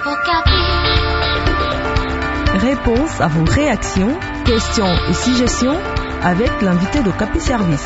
Réponse à vos réactions, questions et suggestions avec l'invité d'Okapi Service.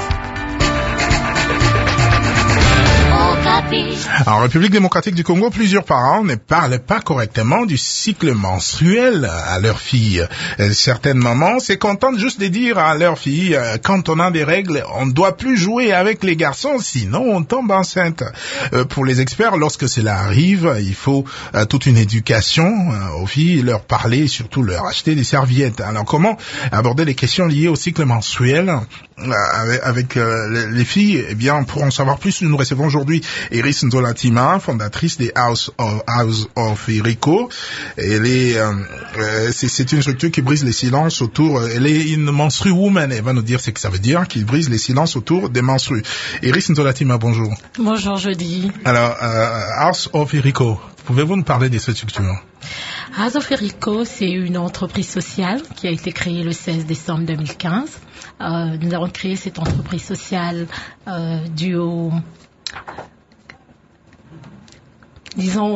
En République démocratique du Congo, plusieurs parents ne parlent pas correctement du cycle menstruel à leur fille. Certaines mamans se contentent juste de dire à leur fille, quand on a des règles, on ne doit plus jouer avec les garçons, sinon on tombe enceinte. Pour les experts, lorsque cela arrive, il faut toute une éducation aux filles, leur parler, surtout leur acheter des serviettes. Alors comment aborder les questions liées au cycle menstruel avec les filles? Eh bien, pour en savoir plus, nous recevons aujourd'hui Iris Nzolatima, fondatrice des House of Iriko. Elle est, c'est une structure qui brise les silences autour. Elle est une menstru woman. Elle va nous dire ce que ça veut dire, qui brise les silences autour des menstrues. Iris Nzolatima, bonjour. Bonjour, Jody. Alors, House of Iriko, pouvez-vous nous parler de cette structure? House of Iriko, c'est une entreprise sociale qui a été créée le 16 décembre 2015. Nous avons créé cette entreprise sociale due au, disons,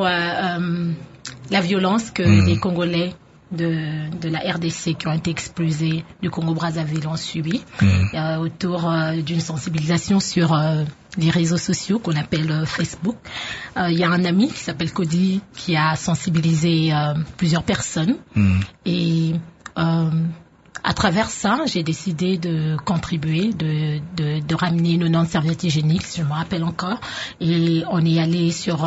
la violence que les Congolais de la RDC qui ont été expulsés du Congo-Brazzaville ont subi autour d'une sensibilisation sur les réseaux sociaux qu'on appelle Facebook. Il y a un ami qui s'appelle Cody qui a sensibilisé plusieurs personnes et à travers ça, j'ai décidé de contribuer, de ramener 90 serviettes hygiéniques, si je me rappelle encore. Et on est allé sur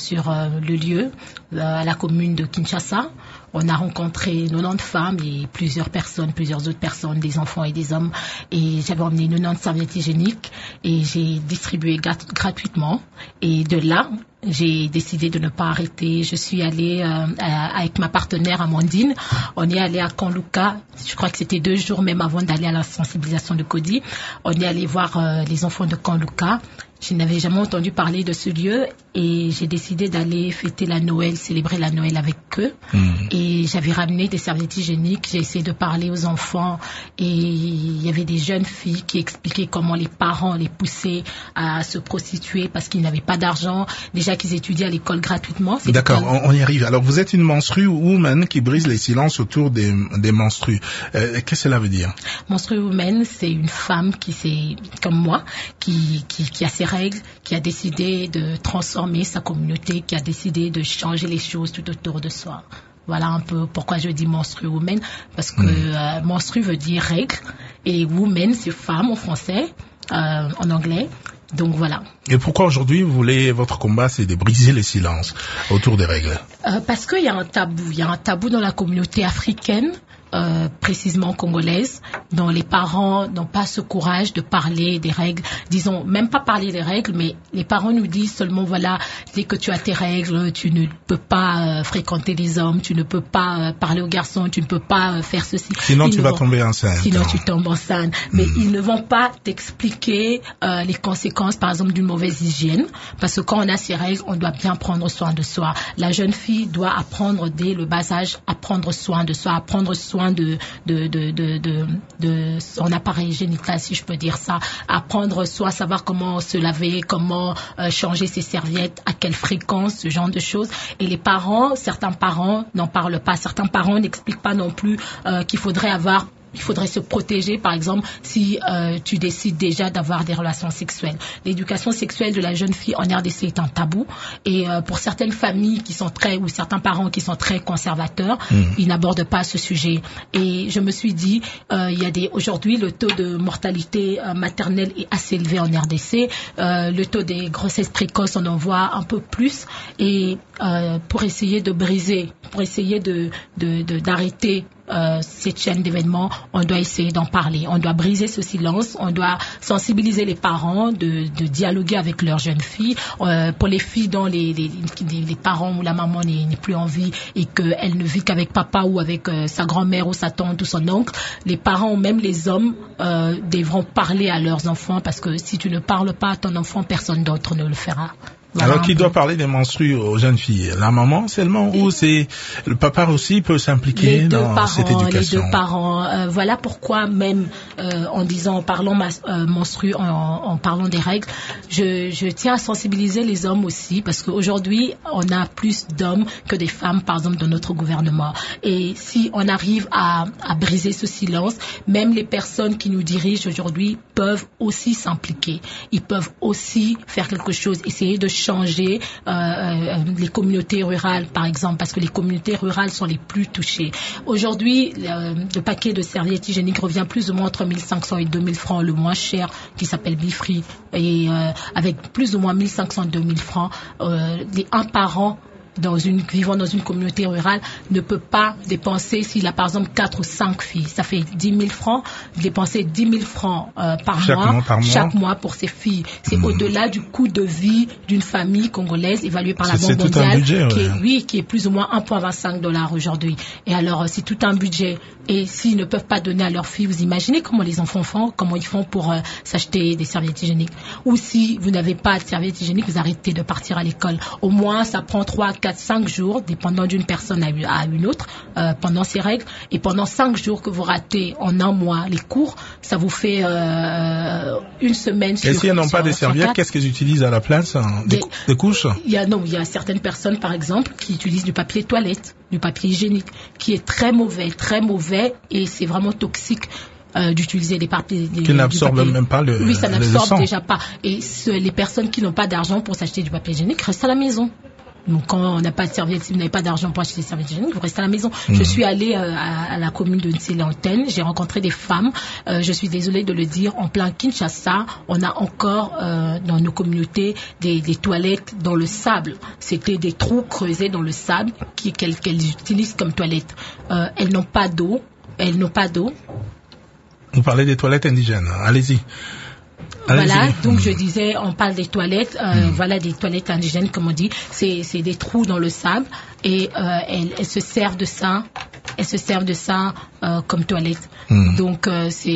le lieu, à la commune de Kinshasa. On a rencontré 90 femmes et plusieurs autres personnes, des enfants et des hommes. Et j'avais emmené 90 serviettes hygiéniques et j'ai distribué gratuitement. Et de là, j'ai décidé de ne pas arrêter. Je suis allée avec ma partenaire Amandine. On est allé à Kanluka. Je crois que c'était 2 jours même avant d'aller à la sensibilisation de Cody. On est allé voir les enfants de Kanluka. Je n'avais jamais entendu parler de ce lieu et j'ai décidé d'aller fêter la Noël, célébrer la Noël avec eux. Et j'avais ramené des serviettes hygiéniques. J'ai essayé de parler aux enfants et il y avait des jeunes filles qui expliquaient comment les parents les poussaient à se prostituer parce qu'ils n'avaient pas d'argent. Déjà qu'ils étudiaient à l'école gratuitement. D'accord, on y arrive. Alors vous êtes une menstru woman qui brise les silences autour des menstrues. Qu'est-ce que cela veut dire? Menstru woman, c'est une femme comme moi, qui a ses règles, qui a décidé de transformer sa communauté, qui a décidé de changer les choses tout autour de soi. Voilà un peu pourquoi je dis menstru woman, parce que menstru veut dire règle et woman c'est femme en français, en anglais. Donc voilà. Et pourquoi aujourd'hui votre combat c'est de briser les silences autour des règles? Parce qu'il y a un tabou dans la communauté africaine. Précisément congolaise, dont les parents n'ont pas ce courage de parler des règles, disons même pas parler des règles, mais les parents nous disent seulement voilà, dès que tu as tes règles, tu ne peux pas fréquenter les hommes, tu ne peux pas parler aux garçons, tu ne peux pas faire ceci. Sinon tu vas tomber enceinte. Sinon tu tombes enceinte. Mais ils ne vont pas t'expliquer les conséquences, par exemple, d'une mauvaise hygiène, parce que quand on a ses règles, on doit bien prendre soin de soi. La jeune fille doit apprendre dès le bas âge à prendre soin de soi, à prendre soin de son appareil génital, si je peux dire ça, apprendre soit savoir comment se laver, comment changer ses serviettes, à quelle fréquence, ce genre de choses. Et les parents, certains parents n'en parlent pas, certains parents n'expliquent pas non plus qu'il faudrait se protéger, par exemple, si tu décides déjà d'avoir des relations sexuelles. L'éducation sexuelle de la jeune fille en RDC est un tabou. Et pour certaines familles ou certains parents qui sont très conservateurs, ils n'abordent pas ce sujet. Et je me suis dit, aujourd'hui, le taux de mortalité maternelle est assez élevé en RDC. Le taux des grossesses précoces, on en voit un peu plus. Et pour essayer de briser, pour essayer d'arrêter cette chaîne d'événements, on doit essayer d'en parler. On doit briser ce silence, on doit sensibiliser les parents, de dialoguer avec leurs jeunes filles. Pour les filles dont les parents ou la maman n'est plus en vie et qu'elle ne vit qu'avec papa ou avec sa grand-mère ou sa tante ou son oncle, les parents ou même les hommes devront parler à leurs enfants parce que si tu ne parles pas à ton enfant, personne d'autre ne le fera. Voilà. Alors, qui doit parler des menstrues aux jeunes filles? La maman seulement ou c'est le papa aussi peut s'impliquer dans cette éducation? Les deux parents. Voilà pourquoi même en disant, menstrues, en parlant des règles, je tiens à sensibiliser les hommes aussi parce qu'aujourd'hui, on a plus d'hommes que des femmes, par exemple, dans notre gouvernement. Et si on arrive à briser ce silence, même les personnes qui nous dirigent aujourd'hui peuvent aussi s'impliquer. Ils peuvent aussi faire quelque chose, essayer de changer les communautés rurales, par exemple, parce que les communautés rurales sont les plus touchées. Aujourd'hui, le paquet de serviettes hygiéniques revient plus ou moins entre 1500 et 2000 francs, le moins cher, qui s'appelle Bifree, et avec plus ou moins 1500 et 2000 francs, un parent vivant dans une communauté rurale ne peut pas dépenser, s'il a par exemple 4 ou 5 filles, ça fait 10 000 francs, dépenser 10 000 francs chaque mois pour ses filles. C'est au-delà du coût de vie d'une famille congolaise évaluée par la Banque mondiale, qui est plus ou moins 1,25 $ aujourd'hui. Et alors, c'est tout un budget. Et s'ils ne peuvent pas donner à leurs filles, vous imaginez comment les enfants font, comment ils font pour s'acheter des serviettes hygiéniques. Ou si vous n'avez pas de serviettes hygiéniques, vous arrêtez de partir à l'école. Au moins, ça prend 3, 4, 5 jours, dépendant d'une personne à une autre, pendant ces règles. Et pendant 5 jours que vous ratez en un mois les cours, ça vous fait une semaine sur... Et s'ils n'ont pas de serviettes, qu'est-ce qu'ils utilisent à la place? Des couches? Il y a certaines personnes, par exemple, qui utilisent du papier toilette, du papier hygiénique, qui est très mauvais, et c'est vraiment toxique. D'utiliser des papiers qui n'absorbent même pas le Oui, ça le n'absorbe sang. déjà pas. Et les personnes qui n'ont pas d'argent pour s'acheter du papier hygiénique restent à la maison. Donc quand on n'a pas de serviette, si vous n'avez pas d'argent pour acheter des serviettes hygiéniques, vous restez à la maison. Je suis allée à la commune de Nsélantène, j'ai rencontré des femmes, je suis désolée de le dire, en plein Kinshasa, on a encore dans nos communautés des toilettes dans le sable. C'était des trous creusés dans le sable qu'elles utilisent comme toilettes. Elles n'ont pas d'eau. Vous parlez des toilettes indigènes, allez-y. Voilà, donc je disais, on parle des toilettes, voilà, des toilettes indigènes, comme on dit, c'est des trous dans le sable, et elles se servent de ça, comme toilette. Donc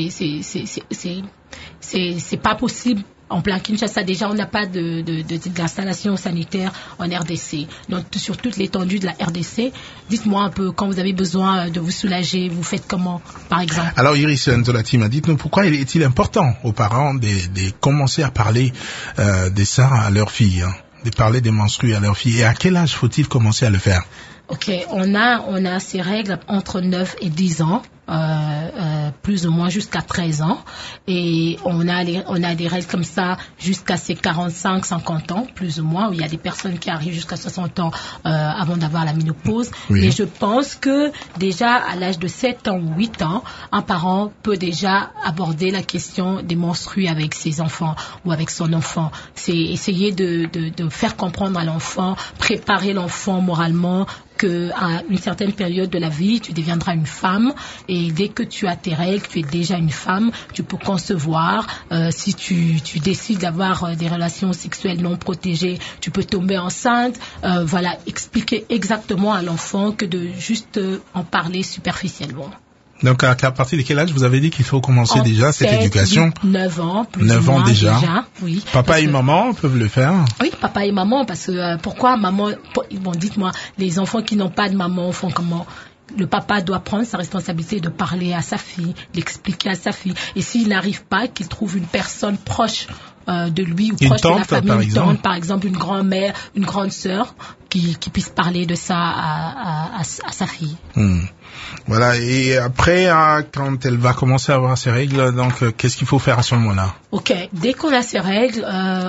c'est pas possible. En plein Kinshasa, déjà, on n'a pas d'installation sanitaire en RDC. Donc, sur toute l'étendue de la RDC, dites-moi un peu, quand vous avez besoin de vous soulager, vous faites comment, par exemple? Alors, Iris Nzolatima, dites-nous pourquoi est-il important aux parents de commencer à parler de ça à leurs filles, de parler des menstrues à leurs filles, et à quel âge faut-il commencer à le faire? Ok, on a ces règles entre 9 et 10 ans. Plus ou moins jusqu'à 13 ans, et on a des règles comme ça jusqu'à ses 45, 50 ans, plus ou moins, où il y a des personnes qui arrivent jusqu'à 60 ans avant d'avoir la ménopause. Oui. Et je pense que déjà à l'âge de 7 ans ou 8 ans, un parent peut déjà aborder la question des menstrues avec ses enfants ou avec son enfant. C'est essayer de faire comprendre à l'enfant, préparer l'enfant moralement qu'à une certaine période de la vie, tu deviendras une femme, et dès que tu as tes règles, tu es déjà une femme, tu peux concevoir. Si tu décides d'avoir des relations sexuelles non protégées, tu peux tomber enceinte. Voilà, expliquer exactement à l'enfant que de juste en parler superficiellement. Donc, à partir de quel âge vous avez dit qu'il faut commencer déjà cette éducation? 9 ans, plus 9 ans déjà. Oui. Papa et maman peuvent le faire? Oui, papa et maman, parce que pourquoi maman? Bon, dites-moi, les enfants qui n'ont pas de maman font comment? Le papa doit prendre sa responsabilité de parler à sa fille, d'expliquer à sa fille. Et s'il n'arrive pas, qu'il trouve une personne proche de lui ou proche de la famille, une tante, par exemple, une grand-mère, une grande sœur, qui puisse parler de ça à sa fille. Voilà, et après, quand elle va commencer à avoir ses règles, donc qu'est-ce qu'il faut faire à ce moment-là? Ok, dès qu'on a ses règles,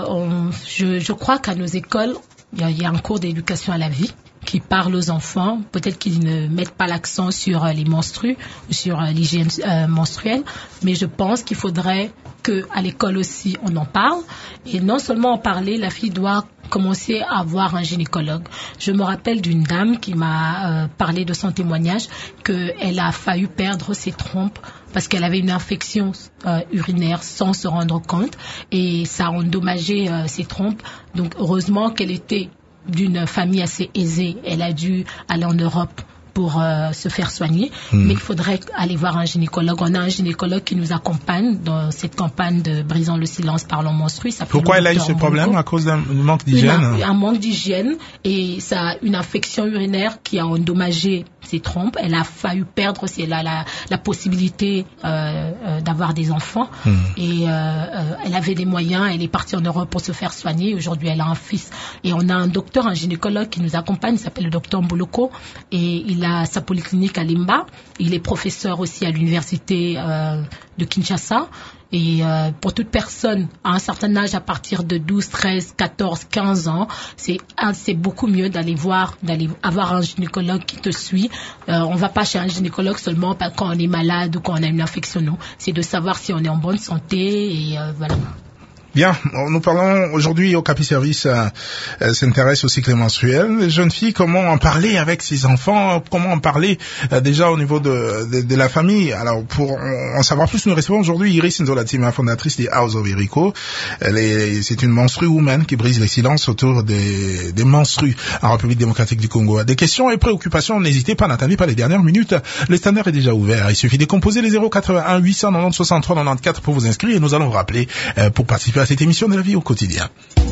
je crois qu'à nos écoles, il y a un cours d'éducation à la vie qui parle aux enfants. Peut-être qu'ils ne mettent pas l'accent sur les menstrues ou sur l'hygiène menstruelle, mais je pense qu'il faudrait qu'à l'école aussi on en parle. Et non seulement en parler, la fille doit commencer à voir un gynécologue. Je me rappelle d'une dame qui m'a parlé de son témoignage, qu'elle a failli perdre ses trompes parce qu'elle avait une infection urinaire sans se rendre compte, et ça a endommagé ses trompes. Donc heureusement qu'elle était d'une famille assez aisée, elle a dû aller en Europe pour se faire soigner, mais il faudrait aller voir un gynécologue. On a un gynécologue qui nous accompagne dans cette campagne de Brisons le silence, parlons menstrues. Pourquoi elle a eu ce problème? À cause d'un manque d'hygiène? Un manque d'hygiène, et ça a une infection urinaire qui a endommagé ses trompes. Elle a failli perdre la possibilité d'avoir des enfants, et elle avait des moyens, elle est partie en Europe pour se faire soigner. Aujourd'hui, elle a un fils, et on a un docteur, un gynécologue qui nous accompagne, il s'appelle le docteur Mboloko, et il a sa polyclinique à Limba. Il est professeur aussi à l'université de Kinshasa. Et pour toute personne à un certain âge, à partir de 12, 13, 14, 15 ans, c'est beaucoup mieux d'aller avoir un gynécologue qui te suit. On va pas chez un gynécologue seulement quand on est malade ou quand on a une infection. Non, c'est de savoir si on est en bonne santé, et voilà. Bien, nous parlons aujourd'hui au Capi Service, s'intéresse au cycle menstruel. Les jeunes filles, comment en parler avec ses enfants, comment en parler déjà au niveau de la famille. Alors, pour en savoir plus, nous recevons aujourd'hui Iris Nzolatima, fondatrice des House of Jericho. C'est une menstrue woman qui brise les silences autour des menstrues en République démocratique du Congo. Des questions et préoccupations, n'hésitez pas, n'attendez pas les dernières minutes. Le standard est déjà ouvert. Il suffit de composer les 081 890 63 94 pour vous inscrire, et nous allons vous rappeler pour participer à cette émission de la vie au quotidien.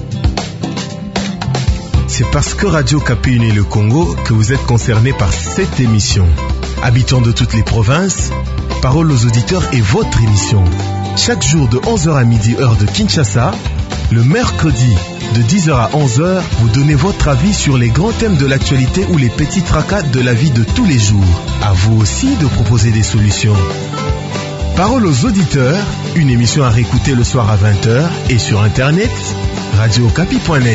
C'est parce que Radio Capi unit le Congo que vous êtes concernés par cette émission. Habitants de toutes les provinces, Parole aux auditeurs est votre émission. Chaque jour de 11h à midi heure de Kinshasa, le mercredi de 10h à 11h, vous donnez votre avis sur les grands thèmes de l'actualité ou les petits tracas de la vie de tous les jours. À vous aussi de proposer des solutions. Parole aux auditeurs, une émission à réécouter le soir à 20h et sur internet, radiocapi.net.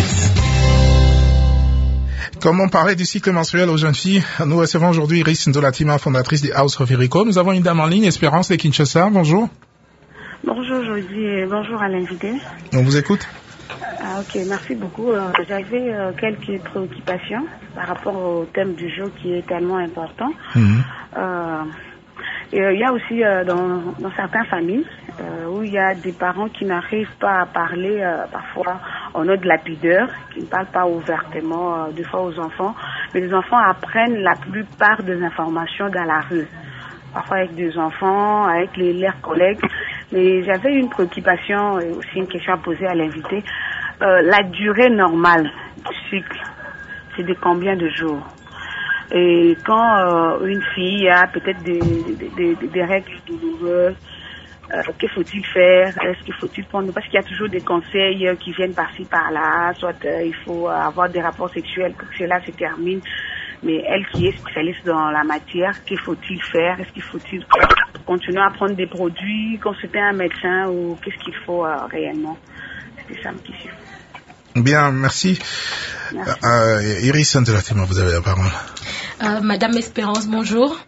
Comment parler du cycle menstruel aux jeunes filles? Nous recevons aujourd'hui Iris Nzolatima, fondatrice des House of Jericho. Nous avons une dame en ligne, Espérance de Kinshasa. Bonjour. Bonjour Jody et bonjour à l'invité. On vous écoute. Ok, merci beaucoup. J'avais quelques préoccupations par rapport au thème du jour qui est tellement important. Il y a aussi dans certaines familles où il y a des parents qui n'arrivent pas à parler parfois au nom de la pudeur, qui ne parlent pas ouvertement des fois aux enfants, mais les enfants apprennent la plupart des informations dans la rue, parfois avec des enfants, avec leurs collègues. Mais j'avais une préoccupation et aussi une question à poser à l'invité. La durée normale du cycle, c'est de combien de jours? Et quand une fille a peut-être des règles douloureuses, que faut-il faire? Est-ce qu'il faut-il prendre? Parce qu'il y a toujours des conseils qui viennent par-ci par-là, soit il faut avoir des rapports sexuels pour que cela se termine. Mais elle qui est spécialiste dans la matière, que faut-il faire? Est-ce qu'il faut-il continuer à prendre des produits, consulter un médecin, ou qu'est-ce qu'il faut réellement? C'était ça ma question. Bien, merci. Iris Nzolatima, vous avez la parole. Madame Espérance, bonjour.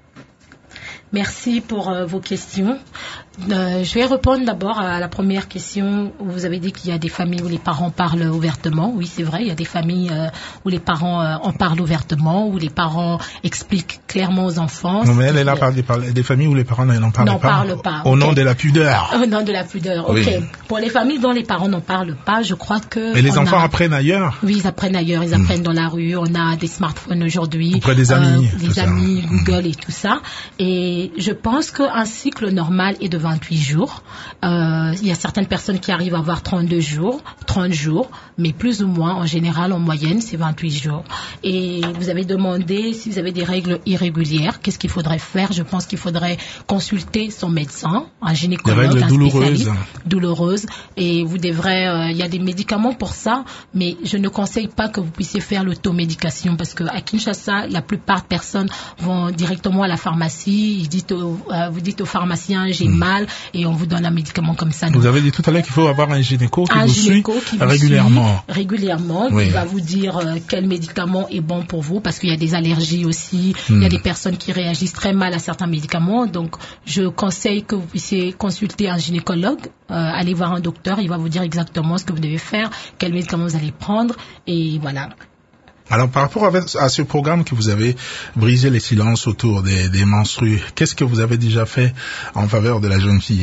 Merci pour vos questions. Je vais répondre d'abord à la première question où vous avez dit qu'il y a des familles où les parents parlent ouvertement. Oui, c'est vrai, il y a des familles où les parents en parlent ouvertement, où les parents expliquent clairement aux enfants. Non, mais elle est là par des familles où les parents n'en parlent pas. Au nom de la pudeur. Au nom de la pudeur, oui. Ok. Pour les familles dont les parents n'en parlent pas, je crois que... Mais les enfants apprennent ailleurs. Oui, ils apprennent ailleurs, ils apprennent dans la rue. On a des smartphones aujourd'hui. Auprès des amis. Des amis, Google et tout ça. Et je pense qu'un cycle normal est de 28 jours. Il y a certaines personnes qui arrivent à avoir 32 jours, 30 jours, mais plus ou moins, en général, en moyenne, c'est 28 jours. Et vous avez demandé si vous avez des règles irrégulières, qu'est-ce qu'il faudrait faire? Je pense qu'il faudrait consulter son médecin, un gynécologue, des règles douloureuses. Douloureuses. Et vous devrez, il y a des médicaments pour ça, mais je ne conseille pas que vous puissiez faire l'automédication parce que à Kinshasa, la plupart des personnes vont directement à la pharmacie, vous dites au pharmacien, j'ai mal, et on vous donne un médicament comme ça. Vous avez dit tout à l'heure qu'il faut avoir un gynéco qui vous suit régulièrement. Régulièrement, oui. Il va vous dire quel médicament est bon pour vous, parce qu'il y a des allergies aussi, il y a des personnes qui réagissent très mal à certains médicaments, donc je conseille que vous puissiez consulter un gynécologue, aller voir un docteur, il va vous dire exactement ce que vous devez faire, quel médicament vous allez prendre, et voilà. Alors, par rapport à ce programme que vous avez brisé les silences autour des menstrues, qu'est-ce que vous avez déjà fait en faveur de la jeune fille?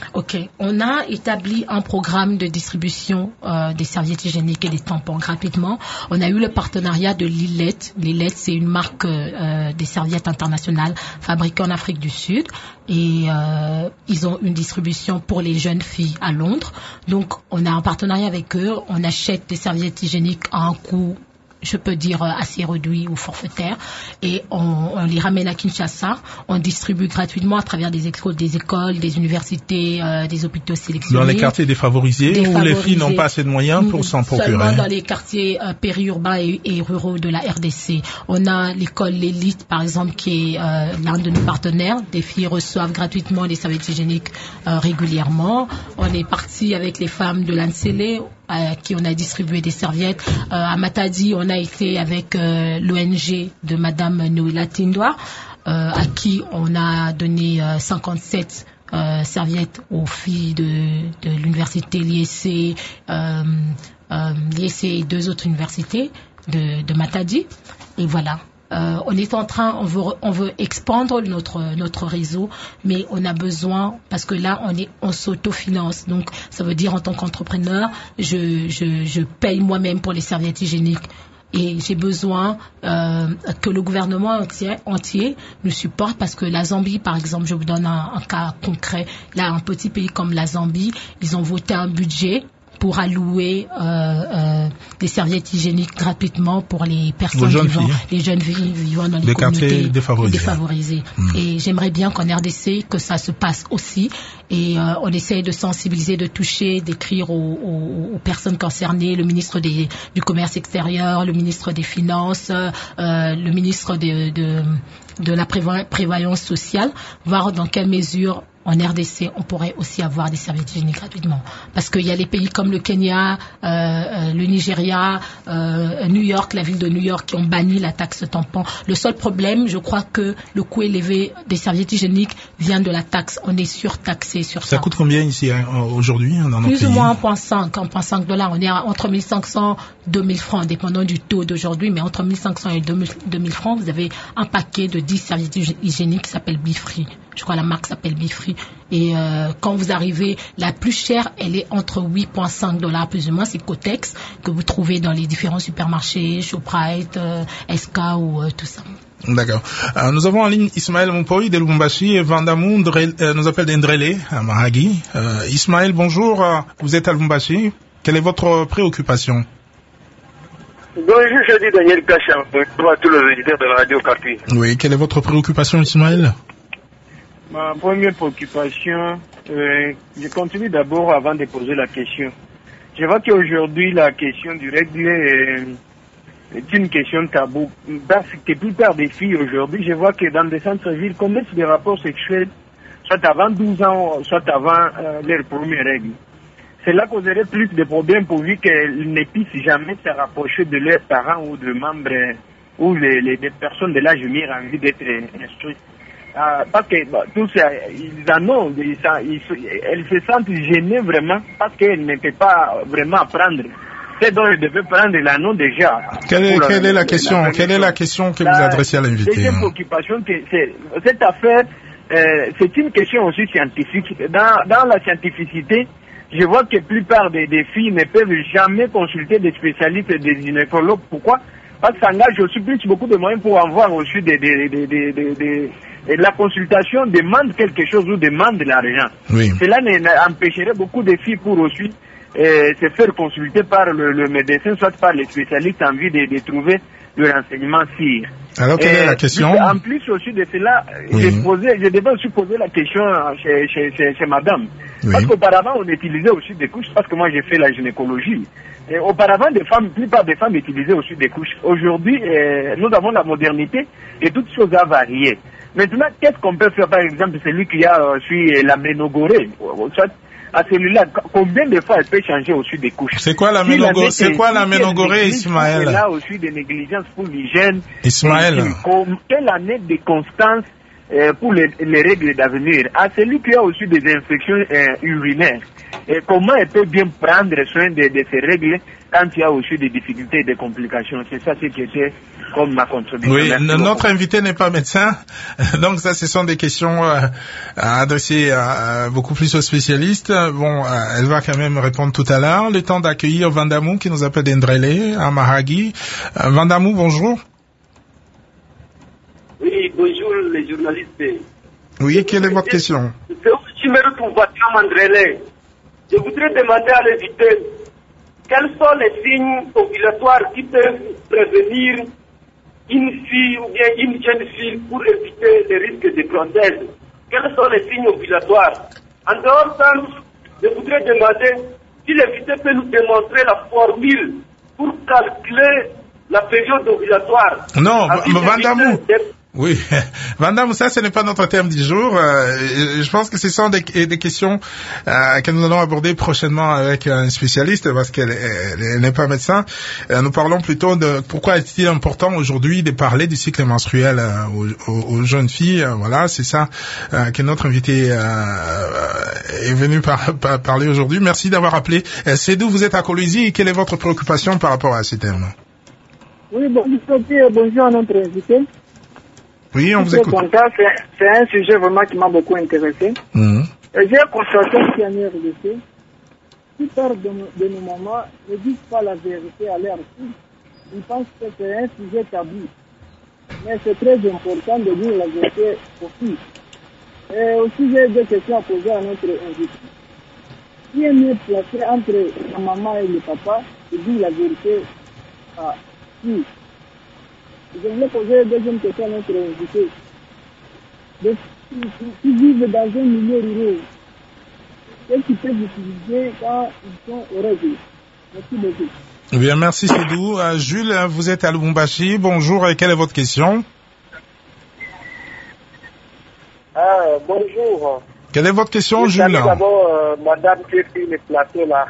Ok, on a établi un programme de distribution des serviettes hygiéniques et des tampons gratuitement. On a eu le partenariat de Lilette. Lilette, c'est une marque des serviettes internationales fabriquées en Afrique du Sud. Et ils ont une distribution pour les jeunes filles à Londres. Donc, on a un partenariat avec eux. On achète des serviettes hygiéniques à un coût, je peux dire, assez réduit ou forfaitaire, et on les ramène à Kinshasa. On distribue gratuitement à travers des écoles, des universités, des hôpitaux sélectionnés. Dans les quartiers défavorisés où les filles n'ont pas assez de moyens pour s'en procurer. Seulement dans les quartiers périurbains et ruraux de la RDC. On a l'école L'Élite, par exemple, qui est l'un de nos partenaires. Des filles reçoivent gratuitement les serviettes hygiéniques régulièrement. On est parti avec les femmes de l'Ansele, à qui on a distribué des serviettes. À Matadi, on a été avec l'ONG de Madame Noëlla Tindwa, à qui on a donné 57 serviettes aux filles de l'université l'IEC, l'IEC et 2 autres universités de Matadi. Et voilà. On est en train, on veut expandre notre réseau, mais on a besoin, parce que là on s'autofinance. Donc ça veut dire, en tant qu'entrepreneur, je paye moi-même pour les serviettes hygiéniques. Et j'ai besoin que le gouvernement entier nous supporte, parce que la Zambie, par exemple, je vous donne un cas concret. Là, un petit pays comme la Zambie, ils ont voté un budget pour allouer des serviettes hygiéniques gratuitement pour les personnes les jeunes filles vivant dans les communautés défavorisées. Et j'aimerais bien qu'en RDC, que ça se passe aussi. Et on essaye de sensibiliser, de toucher, d'écrire aux personnes concernées, le ministre du Commerce extérieur, le ministre des Finances, le ministre de la Prévoyance sociale, voir dans quelle mesure en RDC, on pourrait aussi avoir des serviettes hygiéniques gratuitement. Parce qu'il y a les pays comme le Kenya, le Nigeria, New York, la ville de New York, qui ont banni la taxe tampon. Le seul problème, je crois que le coût élevé des serviettes hygiéniques vient de la taxe. On est surtaxé sur ça. Ça coûte combien ici aujourd'hui dans nos pays? Plus ou moins 1,5 $. On est entre 1500 et 2000 francs, dépendant du taux d'aujourd'hui. Mais entre 1500 et 2000 francs, vous avez un paquet de 10 serviettes hygiéniques qui s'appelle Bifree. Je crois la marque s'appelle Bifree. Et quand vous arrivez, la plus chère, elle est entre 8,5 $ plus ou moins. C'est Kotex, que vous trouvez dans les différents supermarchés, Shoprite, SK ou tout ça. D'accord. Nous avons en ligne Ismaël Moupoui de Lubumbashi et Vandamou nous appelle d'Endrele à Maragui. Ismaël, bonjour. Vous êtes à Lubumbashi. Quelle est votre préoccupation? Bonjour, je dis Daniel Kachan. Bonjour à tous les auditeurs de la radio Carpi. Oui, quelle est votre préoccupation, Ismaël? Ma première préoccupation, je continue d'abord avant de poser la question. Je vois qu'aujourd'hui, la question du règle est une question tabou. Parce que la plupart des filles aujourd'hui, je vois que dans des centres-villes, commettent des rapports sexuels, soit avant 12 ans, soit avant leur première règle. Cela causerait plus de problèmes pourvu qu'elles ne puissent jamais se rapprocher de leurs parents ou de membres ou des personnes de l'âge mûr en envie d'être instruites. Parce que tous ils en ont, elles se sentent gênées vraiment parce qu'elles ne peuvent pas vraiment apprendre. C'est donc elles devaient prendre l'anneau déjà. Quelle est la question que vous adressez à l'invité? Deuxième préoccupation, cette affaire, c'est une question aussi scientifique. Dans la scientificité, je vois que la plupart des filles ne peuvent jamais consulter des spécialistes et des gynécologues. Pourquoi? Parce que ça engage aussi beaucoup de moyens pour avoir aussi et la consultation demande quelque chose ou demande de l'argent. Oui. Cela empêcherait beaucoup de filles pour aussi se faire consulter par le médecin, soit par les spécialistes en vue de trouver le renseignement sûr. Alors, quelle est la question? En plus aussi de cela, oui. je devais aussi poser la question chez madame. Oui. Parce qu'auparavant, on utilisait aussi des couches, parce que moi j'ai fait la gynécologie. Et auparavant, la plupart des femmes utilisaient aussi des couches. Aujourd'hui, nous avons la modernité et toutes choses ont varié. Maintenant, qu'est-ce qu'on peut faire, par exemple, celui qui a suivi la ménogorée, à celui-là, combien de fois elle peut changer au-dessus des couches? C'est quoi la ménogorée, Ismaël? Elle a aussi des négligences pour l'hygiène. Ismaël. Quelle année de constance pour les règles d'avenir? À celui qui a aussi des infections urinaires, comment elle peut bien prendre soin de ces règles quand il y a aussi des difficultés et des complications. C'est ça ce qui était comme ma contribution. Oui, Merci notre beaucoup. invité n'est pas médecin, donc ça, ce sont des questions à adresser beaucoup plus aux spécialistes. Bon, elle va quand même répondre tout à l'heure. Le temps d'accueillir Vandamou qui nous appelle d'Endrele, à Mahagi. Vandamou, bonjour. Oui, bonjour les journalistes. Oui, quelle est votre question? Je me retrouve à Mandrelais. Je voudrais demander à l'invité quels sont les signes ovulatoires qui peuvent prévenir une fille ou bien une jeune fille pour éviter les risques de grossesse. Quels sont les signes ovulatoires? En dehors de ça, je voudrais demander si l'invité peut nous démontrer la formule pour calculer la période ovulatoire. Non, Vandamou. Oui, Vandamou, ça, ce n'est pas notre thème du jour. Je pense que ce sont des questions que nous allons aborder prochainement avec un spécialiste parce qu'elle n'est pas médecin. Nous parlons plutôt de pourquoi est-il important aujourd'hui de parler du cycle menstruel aux jeunes filles. Voilà, c'est ça que notre invité est venu parler aujourd'hui. Merci d'avoir appelé. C'est d'où vous êtes à Colosie et quelle est votre préoccupation par rapport à ce thème? Oui, bonjour à notre invité. Oui, on vous écoute. C'est un sujet vraiment qui m'a beaucoup intéressé. J'ai constaté qu'il y a une RDC. Plupart de nos mamans ne disent pas la vérité à leur fille. Ils pensent que c'est un sujet tabou. Mais c'est très important de dire la vérité aux filles. Et aussi, j'ai des questions à poser à notre invité. Qui est mieux placé entre la maman et le papa de dire la vérité à qui? Je voulais poser une deuxième question à notre invité. Qui vivent dans un milieu rural, qu'est-ce qu'ils peuvent utiliser quand ils sont au règles? Merci beaucoup. Bien, merci Sédou. Jules, vous êtes à Lubumbashi. Bonjour, et quelle est votre question? Bonjour. Quelle est votre question, Jules? Salut d'abord, madame qui est sur le plateau là.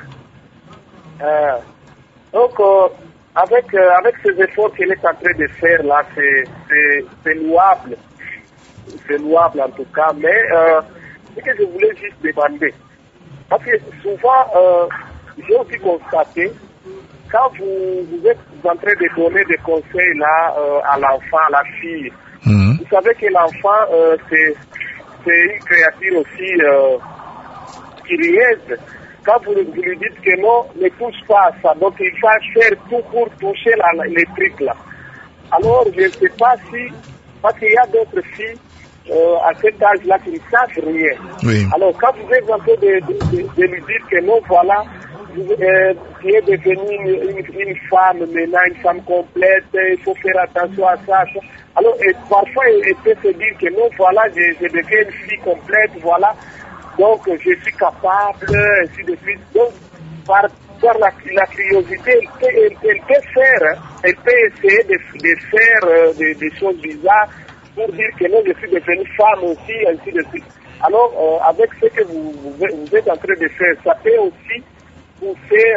Avec ces efforts qu'elle est en train de faire là, c'est louable. C'est louable en tout cas, mais ce que je voulais juste demander, parce que souvent, j'ai aussi constaté, quand vous êtes en train de donner des conseils là à l'enfant, à la fille, vous savez que l'enfant, c'est une créature aussi curieuse. Quand vous lui dites que non, ne touche pas à ça, donc il va faire tout pour toucher les trucs là. Alors, je ne sais pas si, parce qu'il y a d'autres filles à cet âge-là qui ne savent rien. Oui. Alors, quand vous êtes en train de lui dire que non, voilà, tu es devenue une femme, maintenant une femme complète, il faut faire attention à ça. Alors, parfois, elle peut se dire que non, voilà, je deviens une fille complète, voilà. Donc, je suis capable, ainsi de suite. Donc, par la curiosité, elle peut faire, elle peut essayer de faire des choses bizarres pour dire que non, je suis devenue femme aussi, ainsi de suite. Alors, avec ce que vous êtes en train de faire, ça peut aussi pousser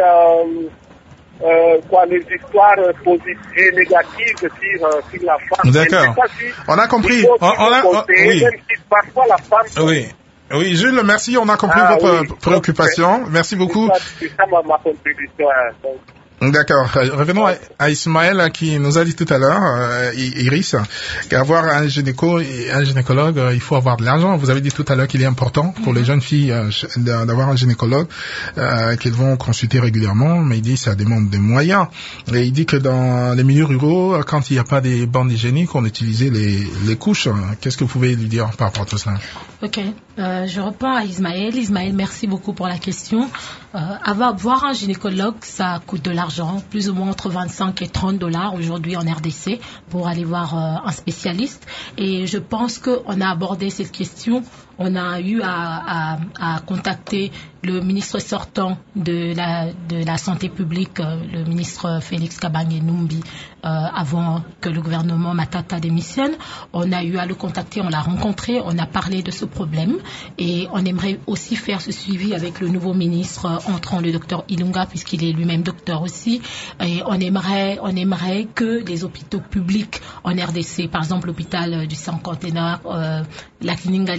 les histoires positives et négatives sur la femme. D'accord. On a compris. Oui. Même si parfois la femme... Oui. Oui, Jules, merci, on a compris votre préoccupation. Merci beaucoup. C'est ça ma contribution. D'accord. Revenons à Ismaël qui nous a dit tout à l'heure, Iris, qu'avoir un gynéco et un gynécologue, il faut avoir de l'argent. Vous avez dit tout à l'heure qu'il est important pour les jeunes filles d'avoir un gynécologue qu'ils vont consulter régulièrement, mais il dit que ça demande des moyens. Et il dit que dans les milieux ruraux, quand il n'y a pas des bandes hygiéniques, on utilisait les couches. Qu'est-ce que vous pouvez lui dire par rapport à tout cela? Ok. Je reprends à Ismaël. Ismaël, merci beaucoup pour la question. Voir un gynécologue, ça coûte de l'argent, plus ou moins entre 25 et 30 $ aujourd'hui en RDC pour aller voir un spécialiste. Et je pense qu'on a abordé cette question. On a eu à contacter le ministre sortant de la santé publique, le ministre Félix Kabange-Numbi, avant que le gouvernement Matata démissionne. On a eu à le contacter, on l'a rencontré, on a parlé de ce problème et on aimerait aussi faire ce suivi avec le nouveau ministre entrant, le docteur Ilunga, puisqu'il est lui-même docteur aussi. Et on aimerait que les hôpitaux publics en RDC, par exemple l'hôpital du Cinquantenaire, la clinique Galiema,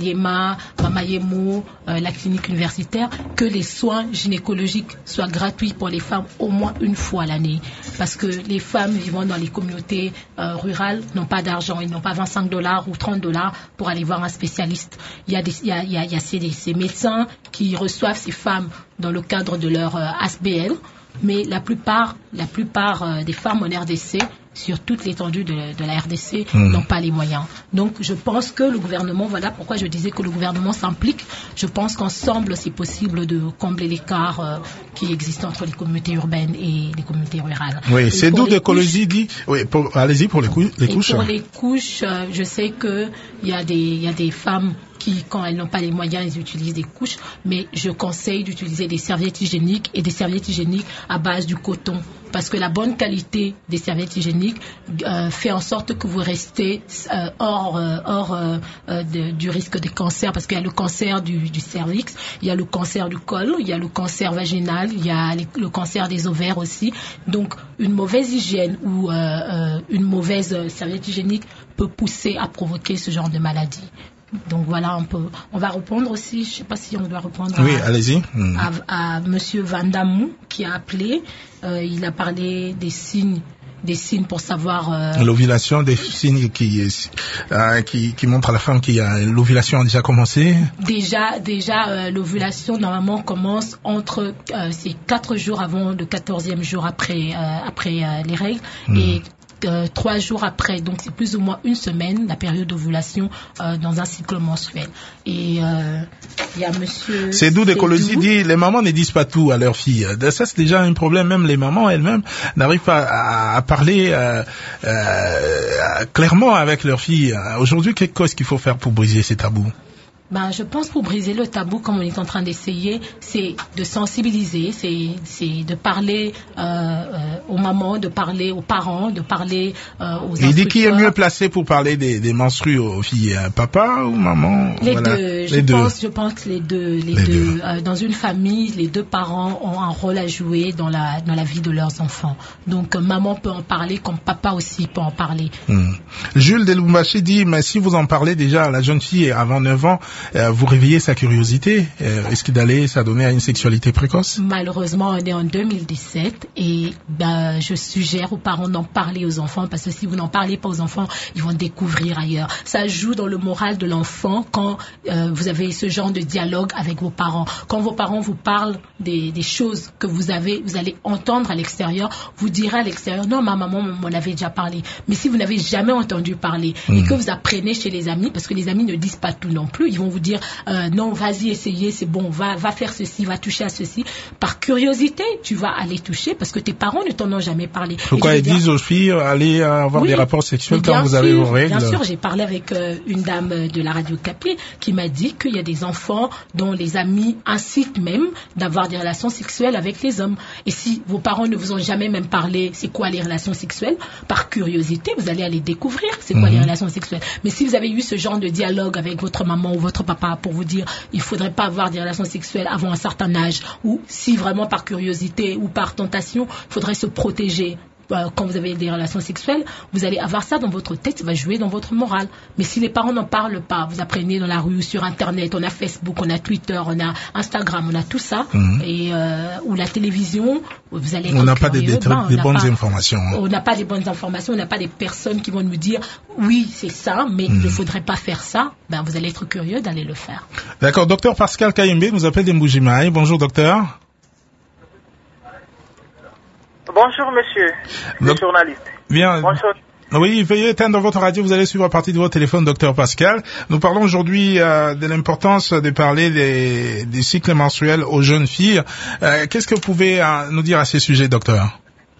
Mama Yemo, la clinique universitaire, que les soins gynécologiques soient gratuits pour les femmes au moins une fois à l'année. Parce que les femmes vivant dans les communautés rurales n'ont pas d'argent, ils n'ont pas $25 ou $30 pour aller voir un spécialiste. Il y a ces médecins qui reçoivent ces femmes dans le cadre de leur ASBL, mais la plupart des femmes en RDC, sur toute l'étendue de la RDC, n'ont pas les moyens. Donc je pense que le gouvernement, voilà pourquoi je disais que le gouvernement s'implique. Je pense qu'ensemble c'est possible de combler l'écart qui existe entre les communautés urbaines et les communautés rurales. Oui, c'est d'où l'écologie dit. Oui, allez-y pour les couches. Pour les couches, je sais que il y a des femmes qui, quand elles n'ont pas les moyens, elles utilisent des couches, mais je conseille d'utiliser des serviettes hygiéniques et des serviettes hygiéniques à base du coton, parce que la bonne qualité des serviettes hygiéniques fait en sorte que vous restez hors du risque de cancer, parce qu'il y a le cancer du cervix, il y a le cancer du col, il y a le cancer vaginal, il y a le cancer des ovaires aussi. Donc une mauvaise hygiène ou une mauvaise serviette hygiénique peut pousser à provoquer ce genre de maladie. Donc voilà, on va répondre aussi, je ne sais pas si on doit répondre allez-y. À Monsieur Vandamou qui a appelé. Il a parlé des signes pour savoir l'ovulation, des signes qui montrent à la femme que l'ovulation a déjà commencé. Déjà l'ovulation normalement commence entre c'est 4 jours avant le 14e jour après les règles et 3 jours après, donc c'est plus ou moins une semaine la période d'ovulation dans un cycle menstruel. Et il y a Monsieur c'est d'où l'écologie dit les mamans ne disent pas tout à leurs filles. Ça c'est déjà un problème, même les mamans elles-mêmes n'arrivent pas à parler clairement avec leurs filles. Aujourd'hui, qu'est-ce qu'il faut faire pour briser ces tabous? Je pense pour briser le tabou, comme on est en train d'essayer, c'est de sensibiliser, c'est de parler aux mamans, de parler aux parents, de parler aux instructeurs. Il dit qui est mieux placé pour parler des menstrues aux filles, papa ou maman? Les deux. Je pense que les deux. Dans une famille, les deux parents ont un rôle à jouer dans la vie de leurs enfants. Donc maman peut en parler comme papa aussi peut en parler. Jules Delumbashi dit mais si vous en parlez déjà à la jeune fille avant 9 ans, vous réveillez sa curiosité. Est-ce que d'aller s'adonner à une sexualité précoce? Malheureusement, on est en 2017 et je suggère aux parents d'en parler aux enfants, parce que si vous n'en parlez pas aux enfants, ils vont découvrir ailleurs. Ça joue dans le moral de l'enfant quand vous avez ce genre de dialogue avec vos parents. Quand vos parents vous parlent des choses que vous allez entendre à l'extérieur, vous direz à l'extérieur, non, ma maman m'en avait déjà parlé. Mais si vous n'avez jamais entendu parler et que vous apprenez chez les amis, parce que les amis ne disent pas tout non plus, ils vont vous dire non, vas-y, essayez, c'est bon, va faire ceci, va toucher à ceci. Par curiosité, tu vas aller toucher parce que tes parents ne t'en ont jamais parlé. Pourquoi ils disent aux filles allez avoir des rapports sexuels quand vous avez vos règles? Bien sûr, j'ai parlé avec une dame de la radio Capri qui m'a dit qu'il y a des enfants dont les amis incitent même d'avoir des relations sexuelles avec les hommes. Et si vos parents ne vous ont jamais même parlé c'est quoi les relations sexuelles, par curiosité, vous allez aller découvrir c'est quoi les relations sexuelles. Mais si vous avez eu ce genre de dialogue avec votre maman ou votre papa pour vous dire il faudrait pas avoir des relations sexuelles avant un certain âge, ou si vraiment par curiosité ou par tentation, il faudrait se protéger quand vous avez des relations sexuelles, vous allez avoir ça dans votre tête, ça va jouer dans votre morale. Mais si les parents n'en parlent pas, vous apprenez dans la rue, sur Internet, on a Facebook, on a Twitter, on a Instagram, on a tout ça, et ou la télévision, vous allez être on n'a pas des bonnes informations. On n'a pas des bonnes informations, on n'a pas des personnes qui vont nous dire oui, c'est ça, mais il ne faudrait pas faire ça. Vous allez être curieux d'aller le faire. D'accord, docteur Pascal Kayembe nous appelle d'Mbujimai. Bonjour docteur. Bonjour monsieur, le journaliste. Bien. Bonjour. Oui, veuillez éteindre votre radio, vous allez suivre à partir de votre téléphone, docteur Pascal. Nous parlons aujourd'hui de l'importance de parler des cycles menstruels aux jeunes filles. Qu'est-ce que vous pouvez nous dire à ce sujet, docteur?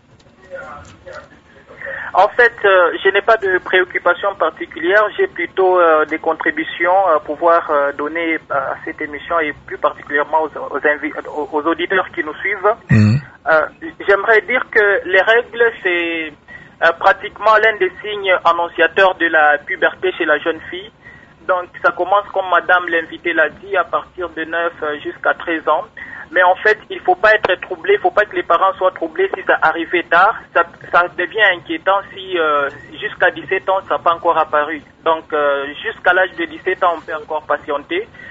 En fait, je n'ai pas de préoccupation particulière, j'ai plutôt des contributions à pouvoir donner à cette émission et plus particulièrement aux auditeurs qui nous suivent. J'aimerais dire que les règles, c'est pratiquement l'un des signes annonciateurs de la puberté chez la jeune fille. Donc ça commence, comme madame l'invité l'a dit, à partir de 9 jusqu'à 13 ans. Mais en fait, il faut pas être troublé, il faut pas que les parents soient troublés si ça arrivait tard. Ça devient inquiétant si jusqu'à 17 ans, ça n'a pas encore apparu. Donc jusqu'à l'âge de 17 ans, on peut encore patienter.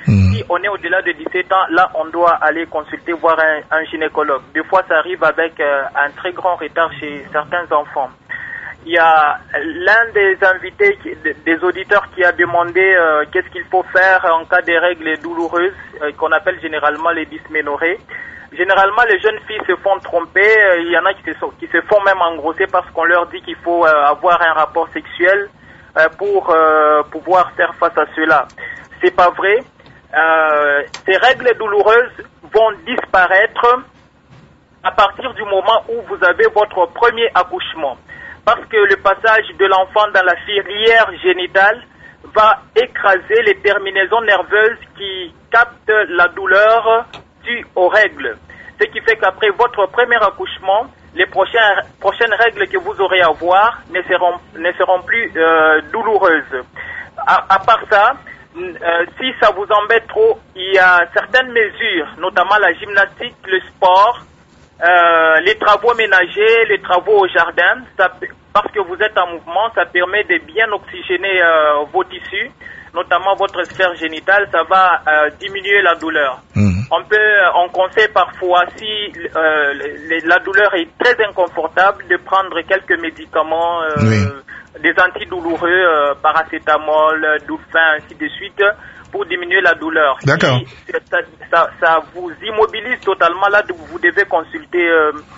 on est au-delà de 17 ans, là, on doit aller consulter, voir un gynécologue. Des fois, ça arrive avec un très grand retard chez certains enfants. Il y a l'un des invités, des auditeurs qui a demandé qu'est-ce qu'il faut faire en cas de règles douloureuses, qu'on appelle généralement les dysménorrhées. Généralement, les jeunes filles se font tromper. Il y en a qui se font même engrosser parce qu'on leur dit qu'il faut avoir un rapport sexuel pour pouvoir faire face à cela. C'est pas vrai. Ces règles douloureuses vont disparaître à partir du moment où vous avez votre premier accouchement. Parce que le passage de l'enfant dans la filière génitale va écraser les terminaisons nerveuses qui captent la douleur due aux règles. Ce qui fait qu'après votre premier accouchement, les prochaines règles que vous aurez à voir ne seront plus douloureuses. À part ça, si ça vous embête trop, il y a certaines mesures, notamment la gymnastique, le sport, les travaux ménagers, les travaux au jardin, parce que vous êtes en mouvement, ça permet de bien oxygéner vos tissus, notamment votre sphère génitale, ça va diminuer la douleur. On conseille parfois, si la douleur est très inconfortable, de prendre quelques médicaments, des antidouloureux, paracétamol, Doulfin, ainsi de suite, pour diminuer la douleur. D'accord. Si ça vous immobilise totalement, là, vous devez consulter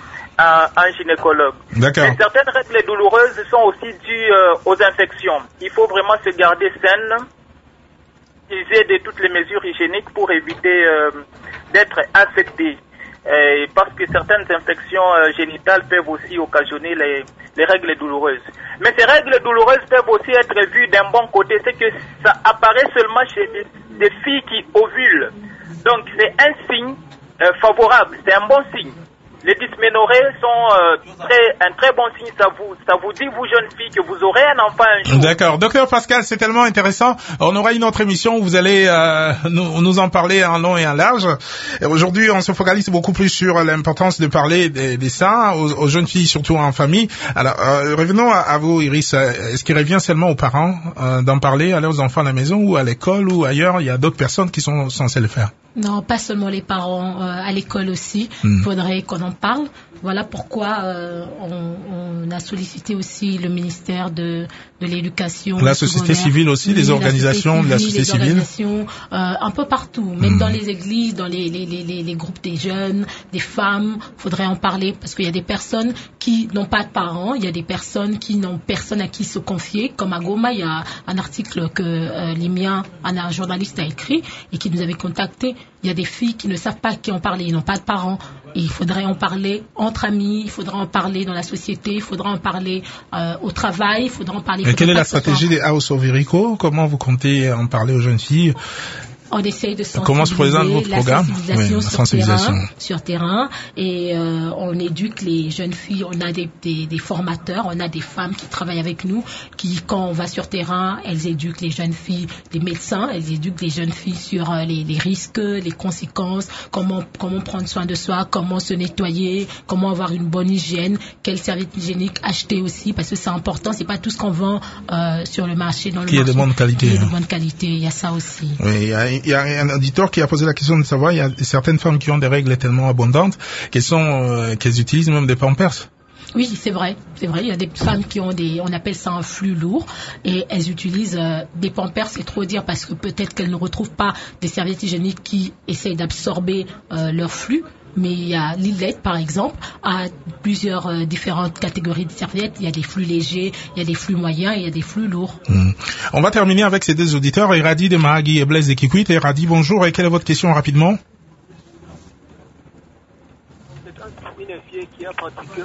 un gynécologue. D'accord. Mais certaines règles douloureuses sont aussi dues aux infections. Il faut vraiment se garder saine, utiliser de toutes les mesures hygiéniques pour éviter d'être infecté. Parce que certaines infections génitales peuvent aussi occasionner les règles douloureuses. Mais ces règles douloureuses peuvent aussi être vues d'un bon côté, c'est que ça apparaît seulement chez des filles qui ovulent. Donc c'est un signe favorable, c'est un bon signe. Les dysménorrhées sont un très bon signe. Ça vous dit, vous jeunes filles, que vous aurez un enfant un jour. D'accord. Docteur Pascal, c'est tellement intéressant. On aura une autre émission où vous allez nous en parler en long et en large. Et aujourd'hui, on se focalise beaucoup plus sur l'importance de parler des seins aux jeunes filles, surtout en famille. Alors, revenons à vous, Iris. Est-ce qu'il revient seulement aux parents d'en parler à leurs enfants à la maison ou à l'école ou ailleurs? Il y a d'autres personnes qui sont censées le faire. Non, pas seulement les parents, à l'école aussi. Il faudrait qu'on en parle. Voilà pourquoi on a sollicité aussi le ministère de l'éducation. La société civile aussi, les organisations de la société civile. Les organisations un peu partout, même dans les églises, dans les groupes des jeunes, des femmes. Faudrait en parler parce qu'il y a des personnes qui n'ont pas de parents, il y a des personnes qui n'ont personne à qui se confier. Comme à Goma, il y a un article que Limia, un journaliste, a écrit et qui nous avait contacté. Il y a des filles qui ne savent pas à qui en parler, ils n'ont pas de parents. Et il faudrait en parler entre amis, il faudra en parler dans la société, il faudra en parler au travail, il faudra en parler... Et quelle est la stratégie des House of Erico? Comment vous comptez en parler aux jeunes filles? On essaye de sensibiliser. Comment se présente votre programme? La sensibilisation sur terrain et on éduque les jeunes filles. On a des formateurs, on a des femmes qui travaillent avec nous, qui quand on va sur terrain, elles éduquent les jeunes filles, les médecins, elles éduquent les jeunes filles sur les risques, les conséquences, comment prendre soin de soi, comment se nettoyer, comment avoir une bonne hygiène, quel serviette hygiénique acheter aussi, parce que c'est important. C'est pas tout ce qu'on vend sur le marché dans le marché. Qui est de bonne qualité. Qui est de bonne qualité. Il y a ça aussi. Oui, il y a un auditeur qui a posé la question de savoir, il y a certaines femmes qui ont des règles tellement abondantes qu'elles utilisent même des pampers. Oui, c'est vrai. Il y a des femmes qui ont on appelle ça un flux lourd, et elles utilisent des pampers, c'est trop dire, parce que peut-être qu'elles ne retrouvent pas des serviettes hygiéniques qui essayent d'absorber leur flux. Mais il y a Lillette, par exemple, a plusieurs différentes catégories de serviettes. Il y a des flux légers, il y a des flux moyens et il y a des flux lourds. On va terminer avec ces deux auditeurs, Eradi de Mahagi et Blaise de Kikwit. Eradi, bonjour, et quelle est votre question rapidement? C'est une fille qui a pratiqué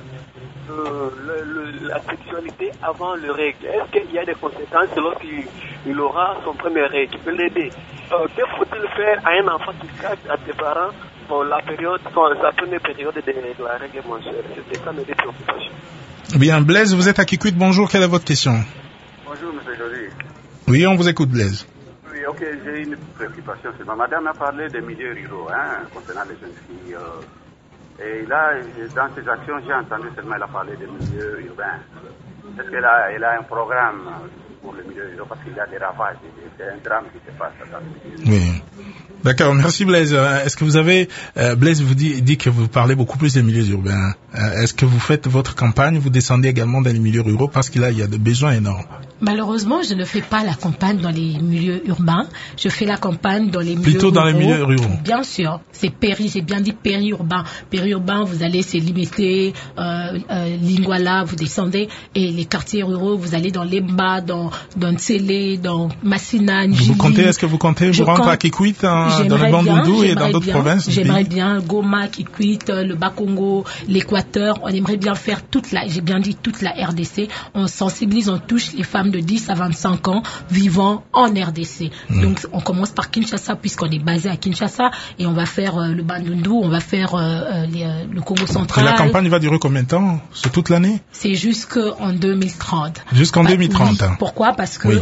la sexualité avant le règle. Est-ce qu'il y a des conséquences lorsqu'il aura son premier règle qui peut l'aider? Que faut-il faire à un enfant qui cache à ses parents pour sa première période de la règle mensuelle? C'était ça mes deux préoccupations. Bien, Blaise, vous êtes à Kikwit. Bonjour, quelle est votre question? Bonjour, M. Joly. Oui, on vous écoute, Blaise. Oui, ok, j'ai une préoccupation. Madame a parlé des milieux ruraux, concernant les jeunes filles. Et là, dans ses actions, j'ai entendu seulement elle a parlé des milieux urbains. Est-ce qu'elle a un programme pour le milieu rural parce qu'il y a des ravages, c'est un drame qui se passe dans le milieu. Oui. D'accord, merci Blaise. Est-ce que vous avez, Blaise vous dit que vous parlez beaucoup plus des milieux urbains. Est-ce que vous faites votre campagne, vous descendez également dans les milieux ruraux parce qu'il y a des besoins énormes? Malheureusement, je ne fais pas la campagne dans les milieux urbains. Je fais la campagne dans les milieux plutôt ruraux. Dans les milieux ruraux. Bien sûr. C'est j'ai bien dit périurbain. Périurbain, vous allez, c'est limité, Lingwala, vous descendez, et les quartiers ruraux, vous allez dans Lemba, dans Ntsele, dans Massina, Njili. Est-ce que vous comptez vous rendre à Kikwit, dans le Bandundu et dans d'autres provinces? J'aimerais bien Goma, Kikwit, le Bas-Congo, l'Équateur. On aimerait bien faire j'ai bien dit toute la RDC. On sensibilise, on touche les femmes de 10 à 25 ans vivant en RDC. Donc, on commence par Kinshasa puisqu'on est basé à Kinshasa et on va faire le Bandundu, on va faire le Congo central. Et la campagne va durer combien de temps? C'est toute l'année? C'est jusqu'en 2030. Jusqu'en 2030. Oui. Pourquoi? Parce que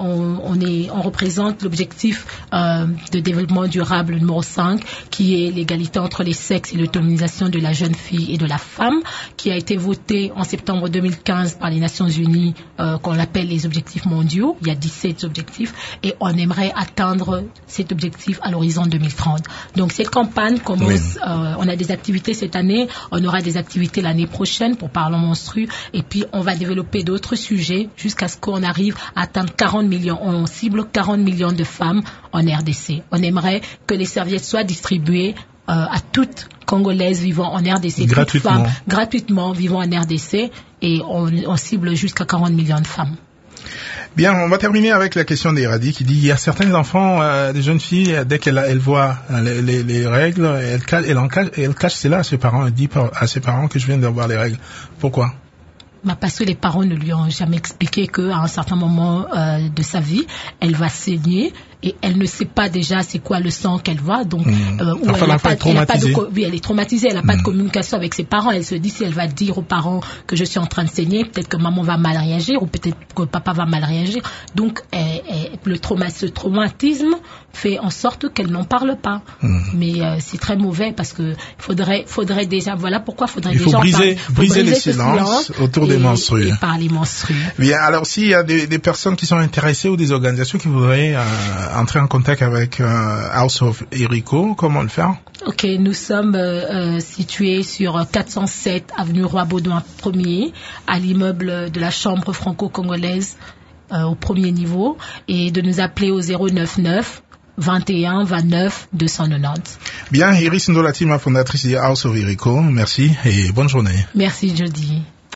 on représente l'objectif de développement durable numéro 5 qui est l'égalité entre les sexes et l'autonomisation de la jeune fille et de la femme, qui a été voté en septembre 2015 par les Nations Unies, qu'on appelle les objectifs mondiaux. Il y a 17 objectifs et on aimerait atteindre cet objectif à l'horizon 2030. Donc cette campagne commence, on a des activités cette année, on aura des activités l'année prochaine pour Parlons Menstru et puis on va développer d'autres sujets jusqu'à ce qu'on arrive à atteindre 40 millions. On cible 40 millions de femmes en RDC. On aimerait que les serviettes soient distribuées à toutes Congolaises vivant en RDC, toutes femmes gratuitement vivant en RDC, et on cible jusqu'à 40 millions de femmes. Bien, on va terminer avec la question d'Iradi qui dit il y a certains enfants, des jeunes filles, dès qu'elles voient les règles, elles cachent cela à ses parents. Elle dit à ses parents que je viens d'avoir les règles. Pourquoi? Parce que les parents ne lui ont jamais expliqué qu'à un certain moment de sa vie, elle va saigner et elle ne sait pas déjà c'est quoi le sang qu'elle voit. Donc, elle est traumatisée, elle n'a pas de communication avec ses parents. Elle se dit si elle va dire aux parents que je suis en train de saigner, peut-être que maman va mal réagir ou peut-être que papa va mal réagir. Donc, ce traumatisme fait en sorte qu'elle n'en parle pas. Mais c'est très mauvais parce que faudrait déjà, voilà pourquoi faudrait déjà briser les silences autour des menstrues. Et par les menstrues. Bien, alors s'il y a des personnes qui sont intéressées ou des organisations qui voudraient entrer en contact avec House of Irico, comment le faire? Ok, nous sommes situés sur 407 avenue Roi-Baudouin 1er, à l'immeuble de la Chambre franco-congolaise au premier niveau, et de nous appeler au 099 21 29 290. Bien, Iris Ndolatima, fondatrice de House of Irico, merci et bonne journée. Merci, Jody.